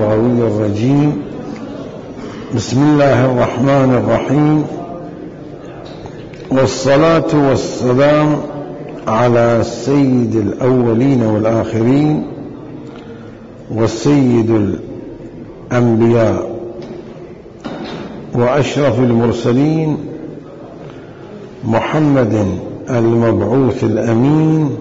الغوي الرجيم. بسم الله الرحمن الرحيم، والصلاة والسلام على سيد الأولين والآخرين والسيد الأنبياء وأشرف المرسلين محمد المبعوث الأمين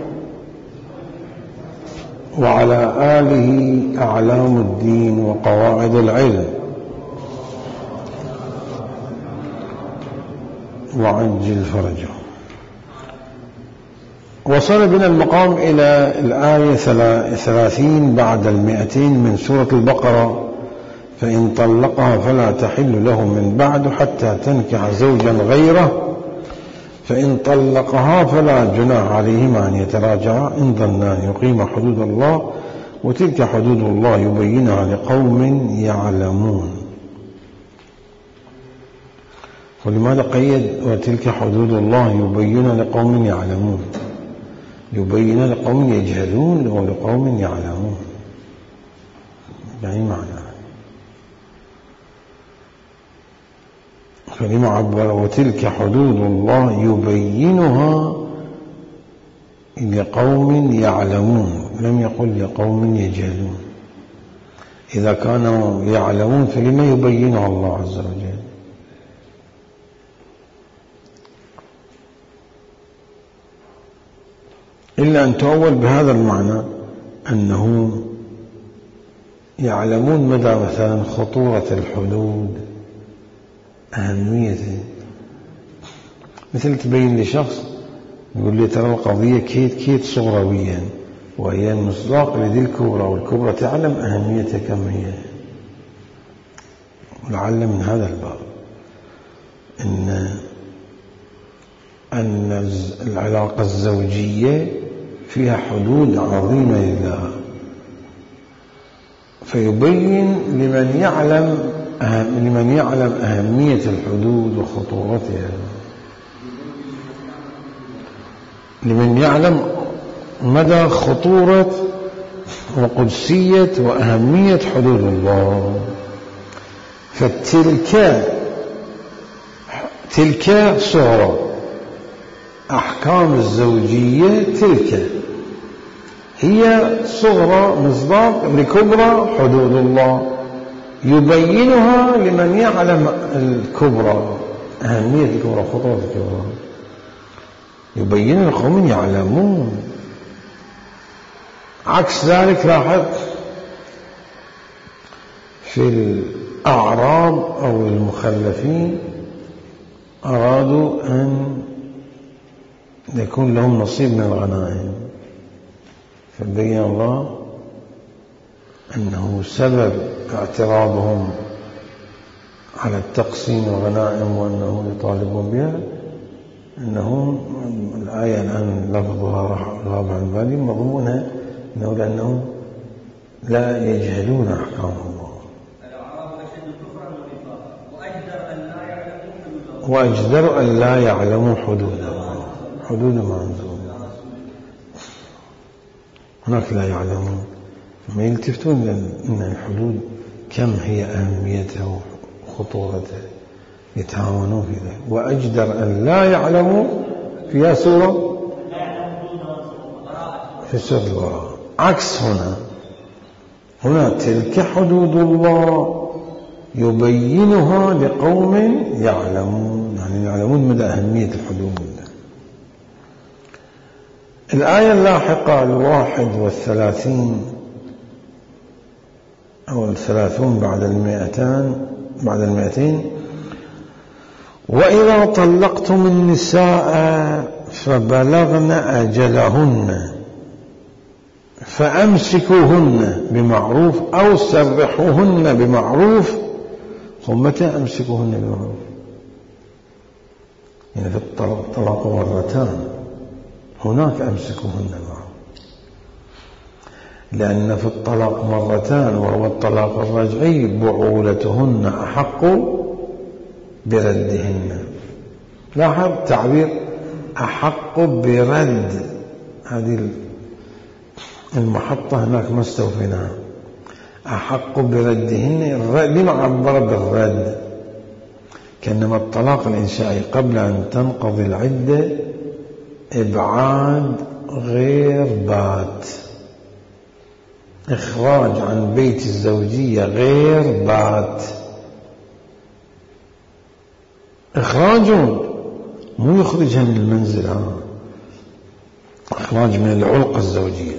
وعلى آله أعلام الدين وقواعد العلم، وعجل فرجه. وصل بنا المقام إلى الآية 30 بعد 200 من سورة البقرة: فإن طلقها فلا تحل له من بعد حتى تنكح زوجا غيره، فإن طلقها فلا جناح عليهما أن يتراجعا إن ظنا أن يقيما حدود الله، وتلك حدود الله يبينها لقوم يعلمون. ولماذا قيد وتلك حدود الله يبينها لقوم يعلمون؟ يبينها لقوم يجهلون ولقوم يعلمون، يعني معنى. فلما عبر وتلك حدود الله يبينها لقوم يعلمون، لم يقل لقوم يجهلون. إذا كانوا يعلمون فلما يبينها الله عز وجل؟ إلا أن تؤول بهذا المعنى أنه يعلمون مدى مثلا خطورة الحدود، أهميته. مثل تبين لشخص يقول لي ترى القضية كيت صغرويا، وهي المصداق لذي الكبرى، والكبرى تعلم أهميتها كم هي. ولعل من هذا الباب أن العلاقة الزوجية فيها حدود عظيمة لله، فيبين لمن يعلم أهمية الحدود وخطورتها، لمن يعلم مدى خطورة وقدسية وأهمية حدود الله. فتلك صورة أحكام الزوجية، تلك هي صغرى مصداق لكبرى حدود الله، يبينها لمن يعلم الكبرى، أهمية الكبرى، خطورة الكبرى، يبين لقوم يعلمون. عكس ذلك لاحظ في الأعراب أو المخلفين أرادوا أن يكون لهم نصيب من الغنائم، فبين الله أنه سبب اعتراضهم على التقسيم والغنائم وأنه يطالبون بها أنهم الآية الآن لفظها غاب عن بالي مضمونها أنه لأنهم لا يجهلون أحكام الله، وأجدر أن لا يعلموا حدود الله، حدود ما أنزل هناك لا يعلمون، ما يلتفتون أن الحدود كم هي أهميتها وخطورتها، يتهاونون في ذلك. وأجدر أن لا يعلموا فيها سورة في سورة البراءة. عكس هنا تلك حدود الله يبينها لقوم يعلمون، يعني يعلمون مدى أهمية الحدود. الآية اللاحقة 31 أو 30 بعد 200: وإذا طلقتم النساء فبلغن أجلهن فأمسكوهن بمعروف أو سرحوهن بمعروف. متى أمسكوهن بمعروف؟ يعني في الطلاق مرتان، هناك أمسكوهن بمعروف، لأن في الطلاق مرتان وهو الطلاق الرجعي بعولتهن أحق بردهن. لاحظ تعبير أحق برد، هذه المحطة هناك ما استوفيناها. أحق بردهن. لما عبر بالرد؟ كأنما الطلاق الإنشائي قبل أن تنقضي العدة إبعاد غير بات، إخراج عن بيت الزوجية غير بات، إخراج مو يخرجها من المنزل، إخراج من العلقة الزوجية،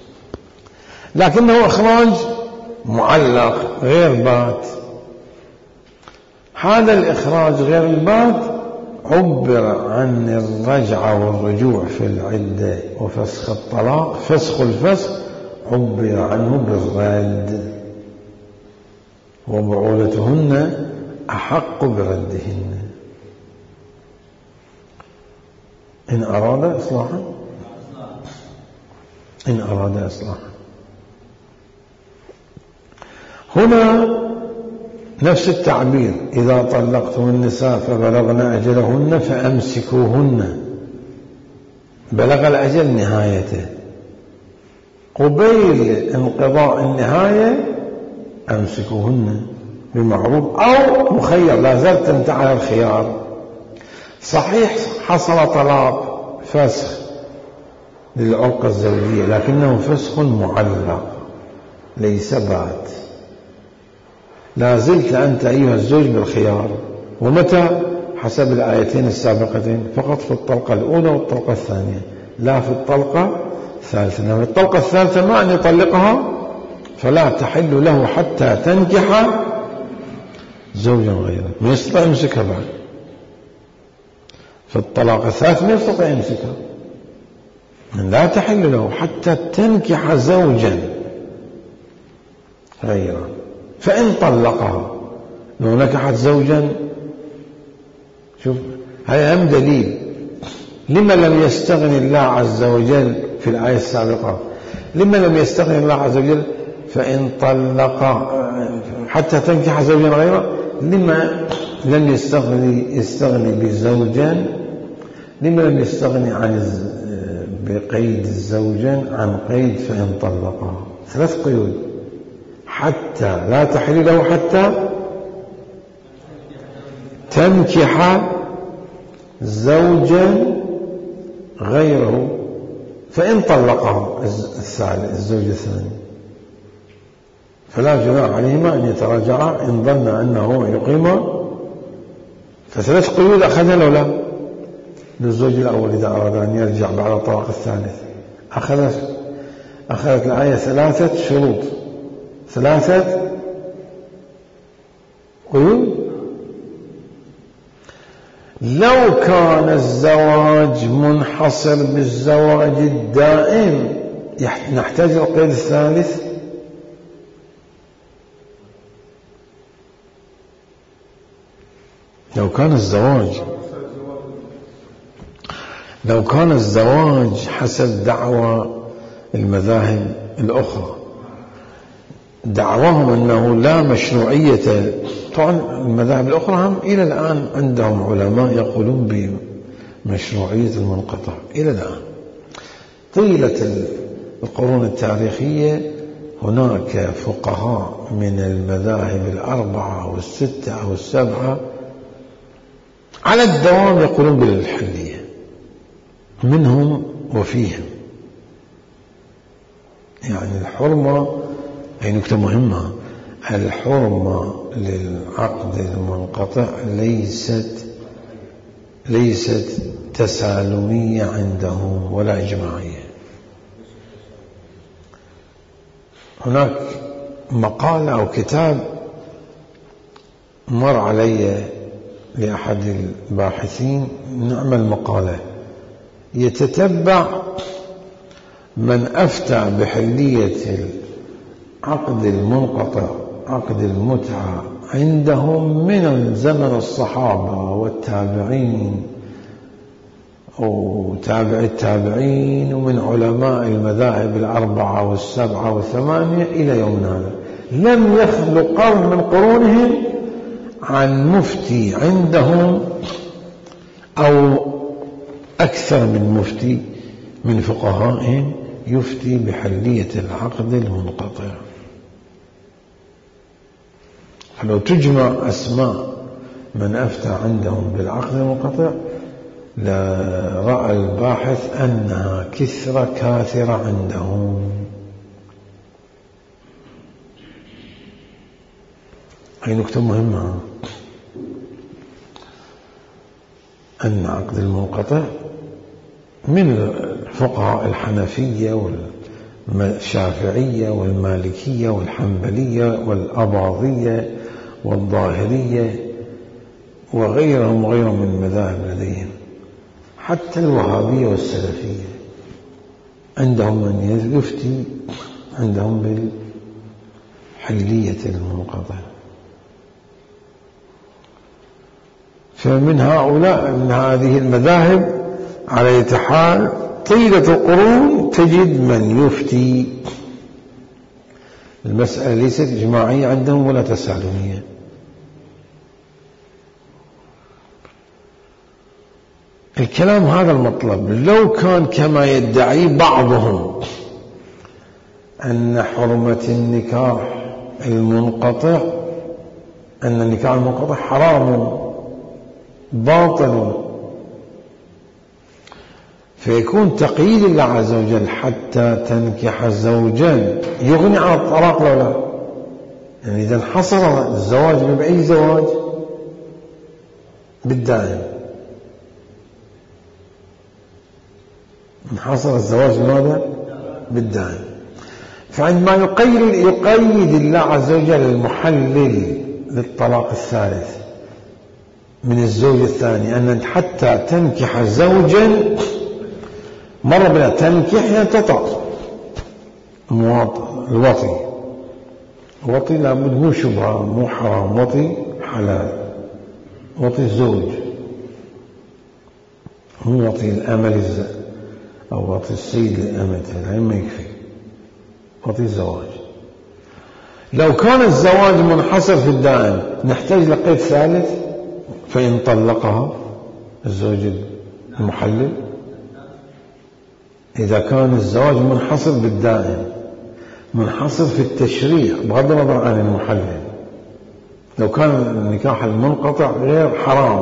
لكنه إخراج معلق غير بات. هذا الإخراج غير البات عبر عن الرجعة والرجوع في العدة وفسخ الطلاق، فسخ الفسخ عبر عنه بالرد، وبعولتهن أحق بردهن إن أراد إصلاحا، إن أراد إصلاحا. هنا نفس التعبير: إذا طلقتم النساء فبلغن أجلهن فأمسكوهن. بلغ الأجل نهايته، قبيل انقضاء النهاية أمسكوهن بمعروف أو مخير، لا زلت أنت على الخيار. صحيح حصل طلاق فسخ للعلقة الزوجية، لكنه فسخ معلق ليس بات، لا زلت أنت أيها الزوج بالخيار. ومتى؟ حسب الآيتين السابقتين، فقط في الطلقة الأولى والطلقة الثانية، لا في الطلقة الثالثة. لأن الطلقة الثالثة ما أن يطلقها فلا تحل له حتى تنكح زوجا غيره، ما يستطيع يمسكها بعد. في الطلاق الثالث ما يستطيع يمسكها، لا تحل له حتى تنكح زوجا غيره. فإن طلقها، لو نكحت زوجا، شوف هذا أهم دليل لما لم يستغني الله عز وجل في الآية السابقة. لما لم يستغني الله عز وجل فإن طلق حتى تنكح زوجا غيره؟ لما لم يستغني بزوجا؟ لما لم يستغني عن بقيد الزوجا عن قيد فإن طلقها؟ ثلاث قيود: حتى لا تحل له حتى تنكح زوجا غيره، فإن طلقها الزوج الثاني فلا جناح عليهما أن يتراجعا إن ظن أنه يقيم. فثلاث قيود أخذها لو لا للزوج الأول إذا أراد أن يرجع بعد الطلاق الثالث. أخذت الآية ثلاثة شروط، ثلاثة قيود. لو كان الزواج منحصر بالزواج الدائم نحتاج القيد الثالث. لو كان الزواج حسب دعوى المذاهب الأخرى، دعواهم أنه لا مشروعية. طبعا المذاهب الأخرى هم إلى الآن عندهم علماء يقولون بمشروعية المنقطع إلى الآن. طيلة القرون التاريخية هناك فقهاء من المذاهب الأربعة والستة أو السبعة على الدوام يقولون بالحلية، منهم وفيهم. يعني الحرمة، هي نكتة مهمة، الحرمة للعقد المنقطع ليست تسالمية عندهم ولا إجماعية. هناك مقالة أو كتاب مر علي لأحد الباحثين، نعمل مقالة يتتبع من أفتى بحلية العقد المنقطع، عقد المتعة، عندهم من زمن الصحابة والتابعين وتابع التابعين ومن علماء المذاهب الأربعة والسبعة والثمانية إلى يومنا هذا. لم يخلو قرن من قرونهم عن مفتي عندهم أو أكثر من مفتي من فقهائهم يفتي بحلية العقد المنقطع. لو تجمع أسماء من أفتى عندهم بالعقد المنقطع لرأى الباحث أنها كثرة كاثرة عندهم. هي نكتة مهمة، أن عقد المنقطع من الفقهاء الحنفية والشافعية والمالكية والحنبلية والأباضية والظاهرية وغيرهم من المذاهب لديهم، حتى الوهابية والسلفية عندهم من يفتي عندهم بالحلية المنقطع. فمن هؤلاء من هذه المذاهب على أي حال طيلة القرون تجد من يفتي. المسألة ليست إجماعية عندهم ولا تسالمية. الكلام هذا المطلب لو كان كما يدعي بعضهم أن حرمة النكاح المنقطع، أن النكاح المنقطع حرام باطل، فيكون تقييد الله عز وجل حتى تنكح زوجا يغني عن الطلاق لو لا، يعني إذا انحصر الزواج بأي زواج بالدائم، انحصر الزواج بماذا؟ بالدائم. فعندما يقيد الله عز وجل المحلل للطلاق الثالث من الزوج الثاني أن حتى تنكح زوجا، مرة بلا تنكح يعني تطأ الوطي لابد مو شبهة مو حرام، وطي حلال، وطي الزوج مو وطي الأمل أو وطي السيد لأمته، ما يكفي وطي الزواج. لو كان الزواج منحصر في الدائم نحتاج لقيد ثالث، فإن طلقها الزوج المحلل، إذا كان الزواج منحصر بالدائم منحصر في التشريع بغض النظر عن المحلل، لو كان النكاح المنقطع غير حرام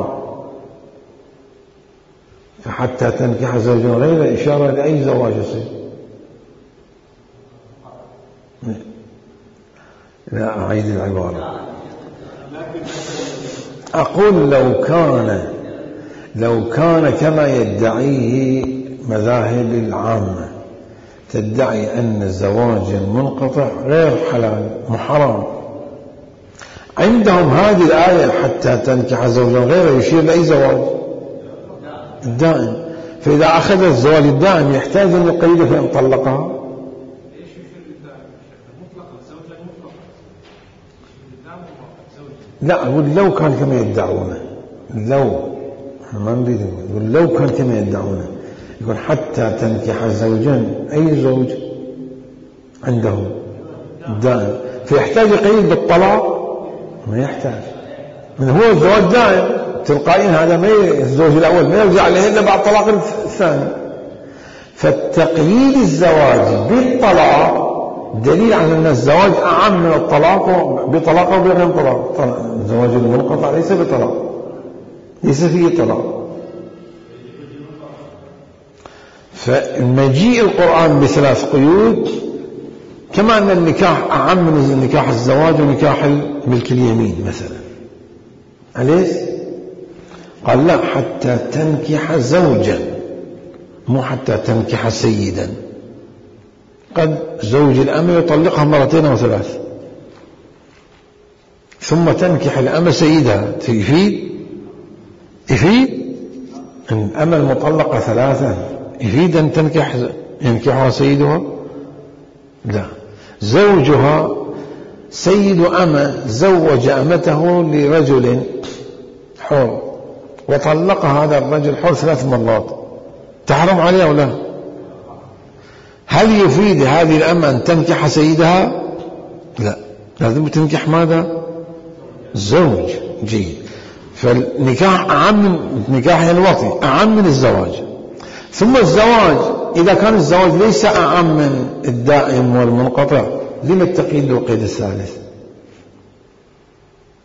فحتى تنكح زوجا غير إشارة لأي زواج يصير. لا أعيد العبارة، أقول لو كان كما يدعيه مذاهب العامة تدعي أن الزواج المنقطع غير حلال محرم، عندهم هذه الآية حتى تنكح زوجا غيره يشير لأي زواج الدائم، فإذا أخذ الزواج الدائم يحتاج أن يقيده فإن طلقها. لا أقول لو كان كما يدعونه، ما نريد نقول لو كان كما يدعونه، يقول حتى تنكح زوجا أي زوج عندهم دائم، فيحتاج يقيد بالطلاق؟ ما يحتاج، من هو الزواج دائم تلقائيا، هذا ما الزوج الأول ما يرجع عليه إلا بعد طلاق الثاني. فالتقييد الزواج بالطلاق دليل على أن الزواج أعم من الطلاق بطلاق أو بغير طلاق. الزواج المنقطع ليس بطلاق، ليس فيه طلاق. فمجيء القرآن بثلاث قيود، كما أن النكاح أعم من نكاح الزواج ونكاح ملك اليمين مثلا، أليس؟ قال لا حتى تنكح زوجا، مو حتى تنكح سيدا. قد زوج الأمة يطلقها مرتين أو ثلاث ثم تنكح الأمة سيدها، يفيد أن الأمة المطلقة ثلاثا يفيد أن ينكحها سيدها؟ لا، زوجها سيد أمة زوج أمته لرجل حر وطلق هذا الرجل حر 3 مرات، تحرم عليه أو لا؟ هل يفيد هذه الأمة أن تنكح سيدها؟ لا، لازم تنكح ماذا؟ الزوج. جيد. فالنكاح أعم من نكاح الوطي، أعم من الزواج. ثم الزواج إذا كان الزواج ليس أعم من الدائم والمنقطع، لما التقييد بالقيد الثالث؟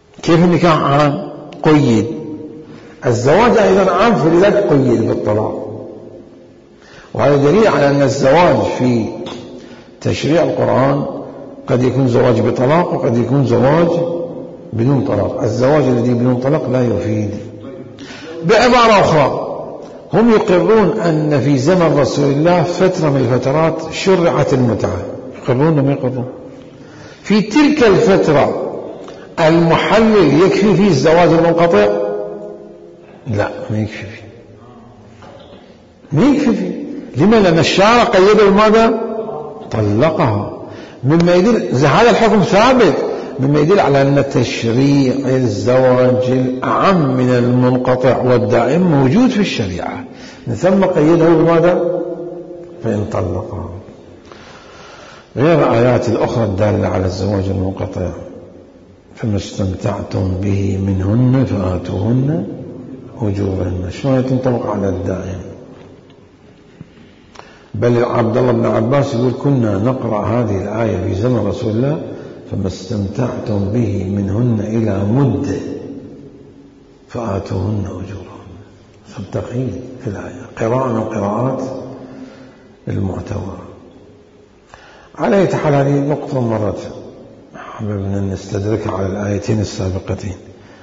كيف النكاح عام؟ قيد. الزواج أيضا عام فلذلك قيد بالطلاق. وهذا دليل على أن الزواج في تشريع القرآن قد يكون زواج بطلاق وقد يكون زواج بدون طلاق. الزواج الذي بدون طلاق لا يفيد. بعبارة أخرى، هم يقرون أن في زمن رسول الله فترة من الفترات شرعت المتعة. يقرون أم يقرون؟ في تلك الفترة المحلل يكفي فيه الزواج المنقطع؟ لا، ما يكفي فيه. ما يكفي فيه. لما؟ لأن الشارع قيد ماذا؟ طلقها. مما يدل هذا الحكم ثابت، مما يدل على أن تشريع الزواج الأعم من المنقطع والدائم موجود في الشريعة، من ثم قيده بماذا؟ فإن طلقها. غير آيات الأخرى الدالة على الزواج المنقطع: فما استمتعتم به منهن فآتوهن أجورهن. شلون تنطبق على الدائم؟ بل عبد الله بن عباس يقول: كنا نقرأ هذه الآية في زمن رسول الله: فما استمتعتم به منهن إلى مدة فآتوهن أجورهن. فالتقييد في الآية قراءة من قراءات المعتبرة. على أي حال هذه نقطة مرت حببنا نستدركها على الآيتين السابقتين.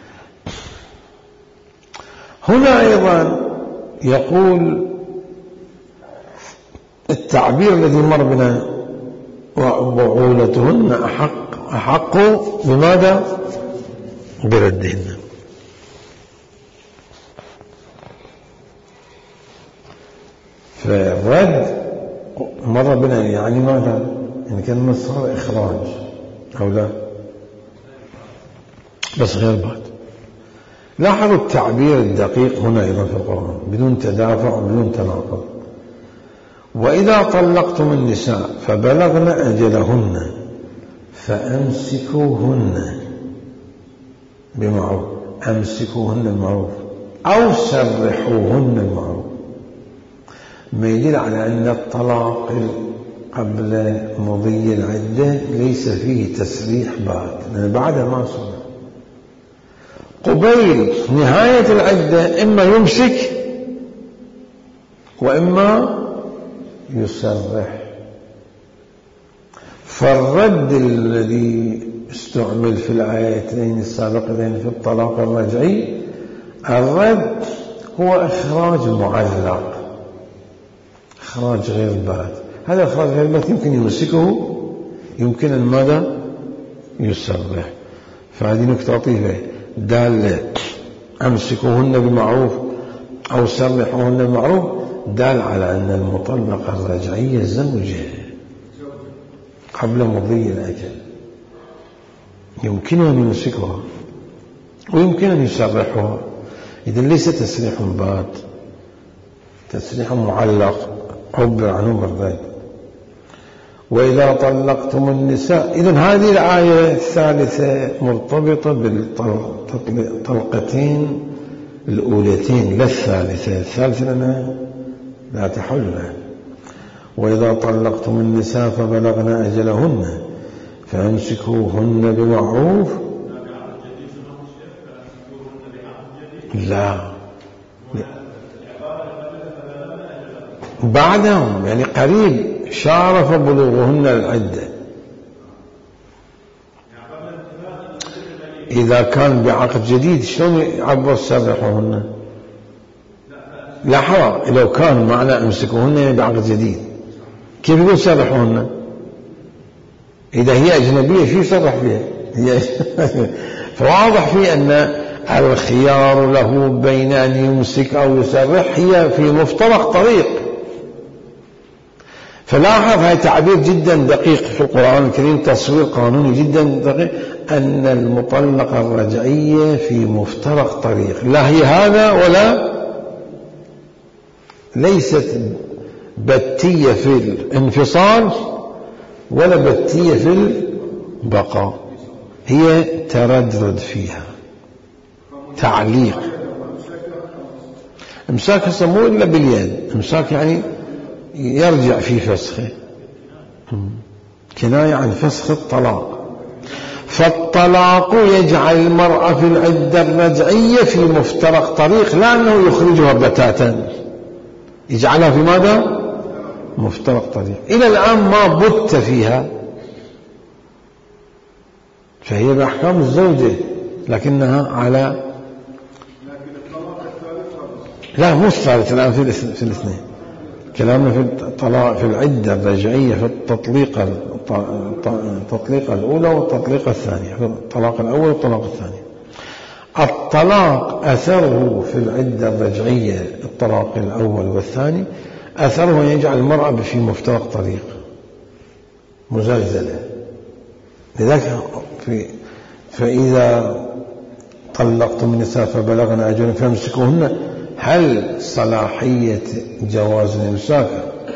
هنا أيضا يقول التعبير الذي مر بنا: وبعولتهن أحق بماذا؟ بردهن. فالرد مر بنا يعني ماذا؟ يعني كان صار إخراج أو لا؟ بس غير بعد. لاحظوا التعبير الدقيق هنا أيضا في القرآن بدون تدافع وبدون تناقض: وإذا طلقتم النساء فبلغن أجلهن فأمسكوهن بمعروف. أمسكوهن بمعروف أو سرحوهن بمعروف. ما يدل على أن الطلاق قبل مضي العدة ليس فيه تسريح بعد، لأن بعدها ما صنع. قبيل نهاية العدة إما يمسك وإما يسرح. فالرد الذي استعمل في الآيتين السابقتين في الطلاق الرجعي، الرد هو إخراج معلق، إخراج غير بات. هذا إخراج غير بات يمكن يمسكه، يمكن أن ماذا؟ يسرح. فهذه نكتة لطيفة دالة: أمسكوهن بمعروف أو سرحوهن بمعروف، دال على أن المطلقة الرجعية زوجة قبل مضي الأجل، يمكن أن يمسكها ويمكن أن يسرحها. إذن ليس تسريح بات، تسريح معلق عبر عنه بالرد. وإذا طلقتم النساء. إذن هذه الآية الثالثة مرتبطة بالطلقتين الأولتين لا الثالثة. الثالثة لنا لا تحل. وإذا طلقتم النساء فبلغن أجلهن فأمسكوهن بمعروف. لا، بعدهم يعني قريب شارف بلوغهن العدة. إذا كان بعقد جديد شلون يعبر سرحوهن؟ لاحظوا لو كان معنى أمسكوهن بعقد جديد كيف يقول سرحوهن؟ إذا هي أجنبية شو يصرح بها؟ فواضح في أن الخيار له بين أن يمسك أو يسرح هي في مفترق طريق. فلاحظ هذا تعبير جدا دقيق في القرآن الكريم، تصوير قانوني جدا دقيق، أن المطلقة الرجعية في مفترق طريق، لا هي هذا ولا ليست بتية في الانفصال ولا بتية في البقاء، هي تردد فيها، تعليق. امساك مو إلا باليد، امساك يعني يرجع في فسخه، كناية عن فسخ الطلاق. فالطلاق يجعل المرأة في العدة الرجعية في مفترق طريق، لا أنه يخرجها بتاتا، يجعلها في ماذا؟ مفترق طريق. إلى الآن ما بت فيها، فهي بأحكام الزوجة لكنها على لا مو الثالث الآن في الاثنين. كلامنا في الطلاق في العدة الرجعية في التطليقة الأولى والتطليقة الثانية، في الطلاق الأول والطلاق الثاني. الطلاق أثره في العدة الرجعية الطلاق الأول والثاني أثره يجعل المرأة في مفترق طريق مزلزلة. لذلك فإذا طلقتم النساء فبلغن أجلهن فامسكوهن، هل صلاحية جواز الإمساك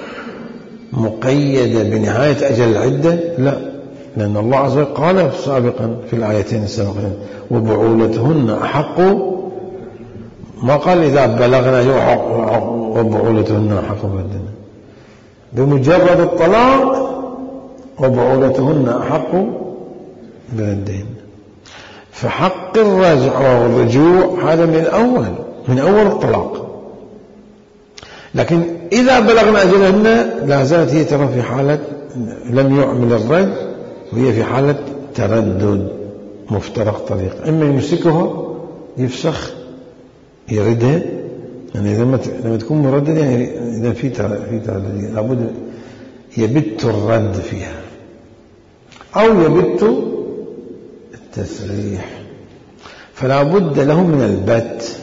مقيدة بنهاية أجل العدة؟ لا، لأن الله عز وجل قال سابقا في الآيتين السابقين وبعولتهن أحق، ما قال إذا بلغنا وبعولتهن أحق بالدين، بمجرد الطلاق وبعولتهن أحق بالدين. فحق الرجع والرجوع هذا من أول الطلاق. لكن إذا بلغنا أجلهن لا زالت هي ترى في حالة لم يعمل الرد، وهي في حالة تردد مفترق طريق، إما يمسكها يفسخ يردها، يعني لما تكون مردد يعني إذا في تردد لابد يبت الرد فيها أو يبت التسريح، فلا بد له من البت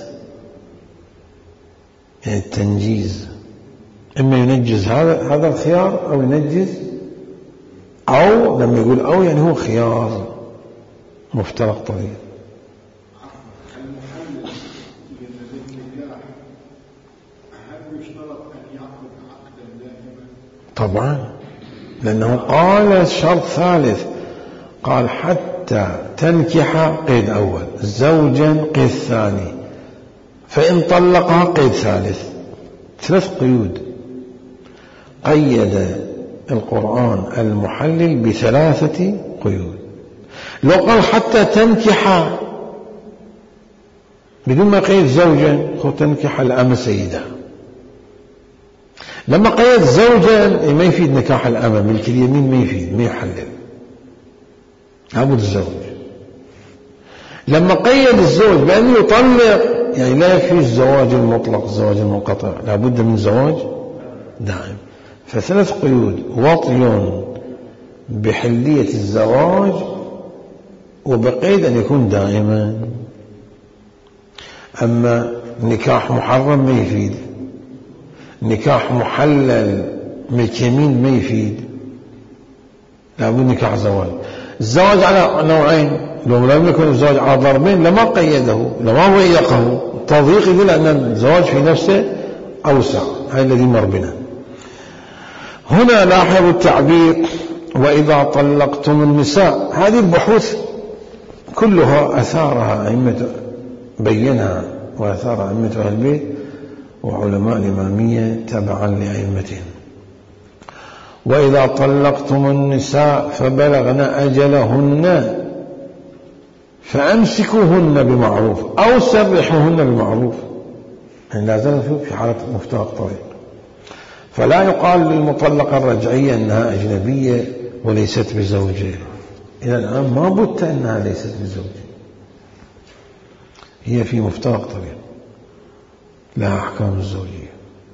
يعني التنجيز، إما ينجز هذا الخيار أو ينجز، أو لما يقول أو يعني هو خيار مفترق طريق. طبعا لأنه قال شرط ثالث، قال حتى تنكح قيد أول، زوجا قيد ثاني، فإن طلقها قيد ثالث، 3 قيود. قيد القرآن المحلل ب3 قيود. لو قال حتى تنكح بدون ما قيد زوجا تنكح الأمة سيدة، لما قيد زوجا ما يفيد نكاح الأمة، ملك اليمين ما يفيد، ما يحلل، لابد الزوج. لما قيد الزوج بأنه يطلق يعني لا يكفي الزواج المطلق، الزواج المنقطع، لابد من زواج دائم. ف3 قيود: وطي بحلية الزواج، وبقيد أن يكون دائما. أما نكاح محرم ما يفيد، نكاح محلل ملك يمين ما يفيد، لابد نكاح زواج. الزواج على نوعين، لو لم يكن الزواج على ضربين لما قيده، لما ضيقه. التضييق يقول أن الزواج في نفسه أوسع، هذا الذي مر بنا. هنا لاحظوا التعبير وإذا طلقتم النساء، هذه البحوث كلها أثارها أئمة بينها، وأثار أئمة أهل البيت وعلماء الإمامية تبعا لأئمتهم. وإذا طلقتم النساء فبلغن أجلهن فأمسكوهن بمعروف أو سرحوهن بمعروف، يعني لا زالت في حالة مفترق طريق. فلا يقال للمطلقة الرجعية أنها أجنبية وليست بزوجة، إلى الآن ما بت أنها ليست بزوجة، هي في مفترق طريق لها أحكام الزوجية.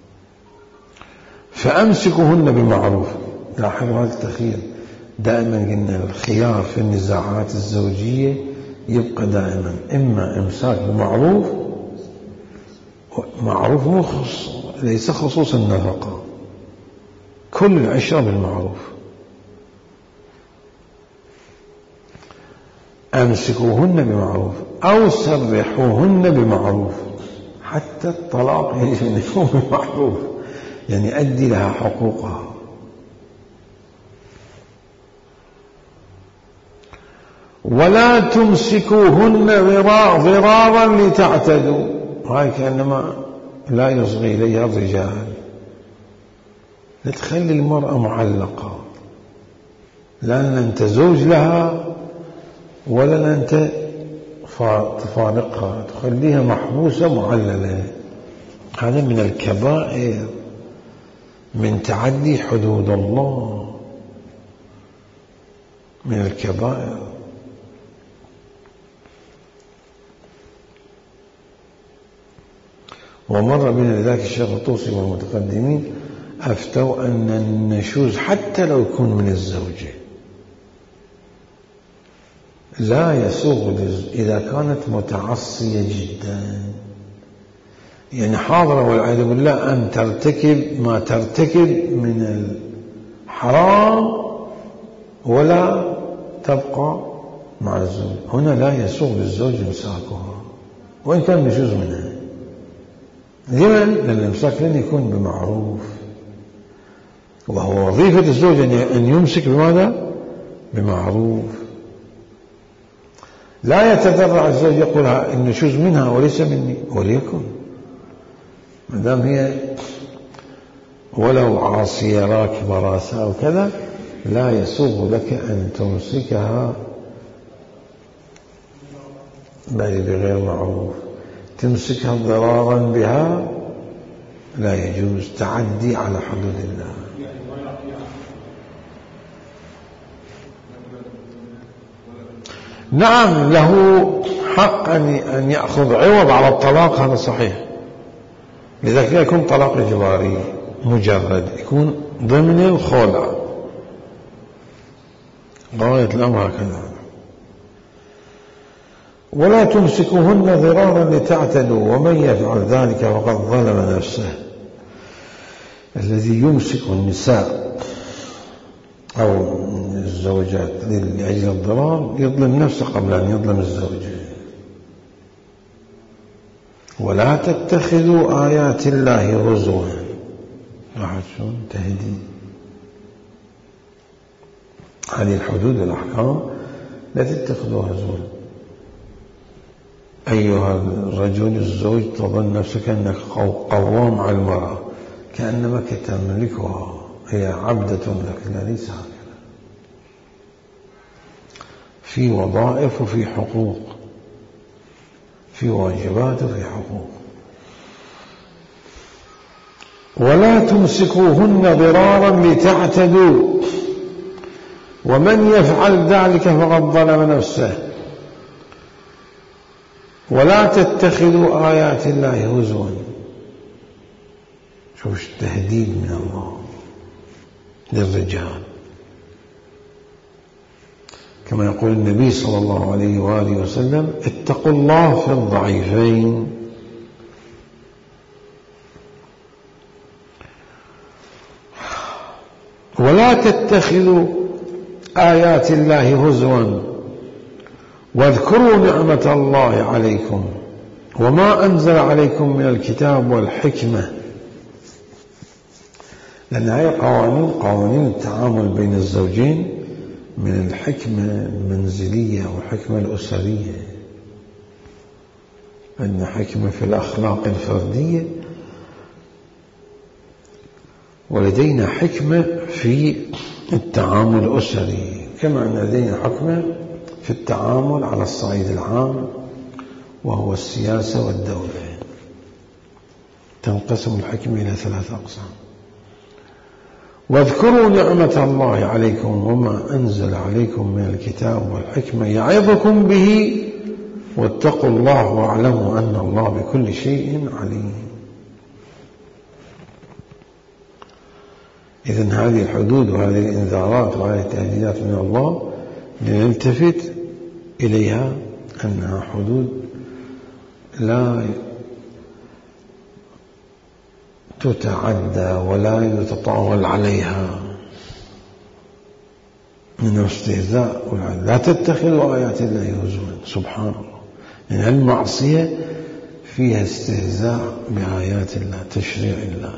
فأمسكوهن بمعروف. لاحظوا هذا التخيير، دائما قلنا الخيار في النزاعات الزوجية يبقى دائما إما إمساك بمعروف، معروف ليس خصوص النفقة، كل العشرة بالمعروف. أمسكوهن بمعروف أو سرحوهن بمعروف، حتى الطلاق يجب أن يكون بمعروف، يعني أدي لها حقوقها. ولا تمسكوهن ضرارا لتعتدوا، هاي كأنما لا يصغي إليها الرجال، لا تخلي المرأة معلقة، لأن أنت زوج لها ولا أنت تفارقها تخليها محبوسة معللة. هذا من الكبائر، من تعدي حدود الله، من الكبائر. ومر بنا لذلك الشيخ الطوسي والمتقدمين أفتوا أن النشوز حتى لو يكون من الزوجة لا يسوغ إذا كانت متعصية جدا، يعني حاضرة والعياذ بالله أن ترتكب ما ترتكب من الحرام ولا تبقى مع الزوج. هنا لا يسوغ للزوج إمساكها وإن كان نشوز منها. لمن؟ لأن الإمساك لن يكون بمعروف، وهو وظيفة الزوج أن يمسك بماذا؟ بمعروف. لا يتذرع الزوج يقول النشوز منها وليس مني، وليكن ما دام هي ولو عاصية راكبة راسها وكذا لا يسوغ لك أن تمسكها بل بغير معروف. تمسكها ضرارا بها لا يجوز، تعدي على حدود الله. نعم له حق أن يأخذ عوض على الطلاق، هذا صحيح. لذلك لا يكون طلاق إجباري مجرد، يكون ضمن الخلع، غاية الأمر هكذا. ولا تمسكوهن ضرارا لتعتدوا ومن يفعل ذلك فقد ظلم نفسه. الذي يمسك النساء أو الزوجات لأجل الضرار يظلم نفسه قبل أن يظلم الزوجة. ولا تتخذوا آيات الله هزوا. راح شلون تهديد. هذه الحدود والأحكام لا تتخذوها هزوا. أيها الرجل الزوج تظن نفسك أنك قوام على المرأة كأنما تملكها، هي عبدة لك. لا، ليس هكذا. في وظائف وفي حقوق، في واجبات وفي حقوق. ولا تمسكوهن ضرارا لتعتدوا ومن يفعل ذلك فقد ظلم نفسه. ولا تتخذوا آيات الله هزوا. شوف التهديد من الله للرجال، كما يقول النبي صلى الله عليه وآله وسلم اتقوا الله في الضعيفين. ولا تتخذوا آيات الله هزوا واذكروا نعمة الله عليكم وما أنزل عليكم من الكتاب والحكمة. لأن هذه قوانين التعامل بين الزوجين من الحكمة المنزلية والحكمة الأسرية. أن حكمة في الأخلاق الفردية، ولدينا حكمة في التعامل الأسري، كما أن لدينا حكمة في التعامل على الصعيد العام وهو السياسة والدولة. تنقسم الحكمة إلى 3 أقسام. واذكروا نعمة الله عليكم وما أنزل عليكم من الكتاب والحكمة يعظكم به واتقوا الله واعلموا أن الله بكل شيء عليم. إذن هذه الحدود وهذه الإنذارات وهذه التهديدات من الله لنلتفت إليها أنها حدود لا تتعدى ولا يتطاول عليها من الاستهزاء. لا تتخذوا آيات الله هزوا. سبحان الله، يعني المعصية فيها استهزاء بآيات الله، تشريع الله.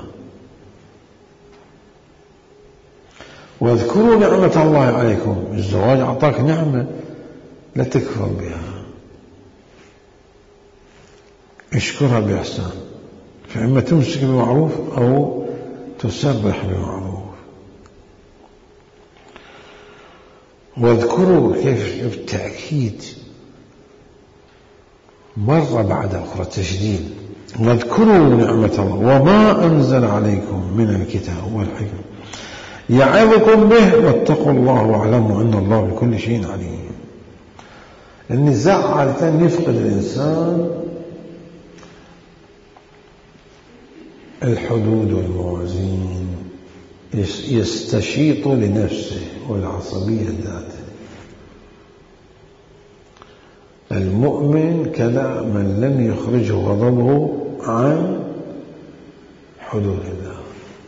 واذكروا نعمة الله عليكم. الزواج أعطاك نعمة لا تكفر بها، اشكرها بإحسان، فإما تمسك بمعروف أو تسرح بمعروف. واذكروا كيف التأكيد مرة بعد أخرى تشديد. واذكروا نعمة الله وما أنزل عليكم من الكتاب والحكمة يعظكم به واتقوا الله واعلموا أن الله بكل شيء عليم. النزاع عادة يفقد الإنسان الحدود والموازين، يستشيط لنفسه والعصبية ذاته. المؤمن كذا من لم يخرجه غضبه عن حدود الله،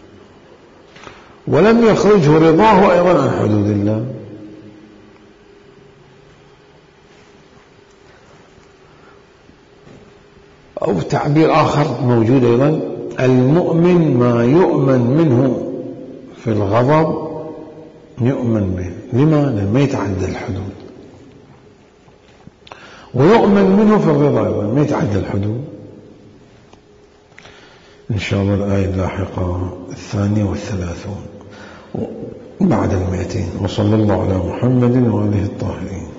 ولم يخرجه رضاه أيضا عن حدود الله. أو تعبير آخر موجود أيضا، المؤمن ما يؤمن منه في الغضب يؤمن به، لما ما يتعدى الحدود، ويؤمن منه في الرضا أيضا ما يتعدى الحدود. إن شاء الله الآية اللاحقة 32 بعد 200. وصلى الله على محمد وآله الطاهرين.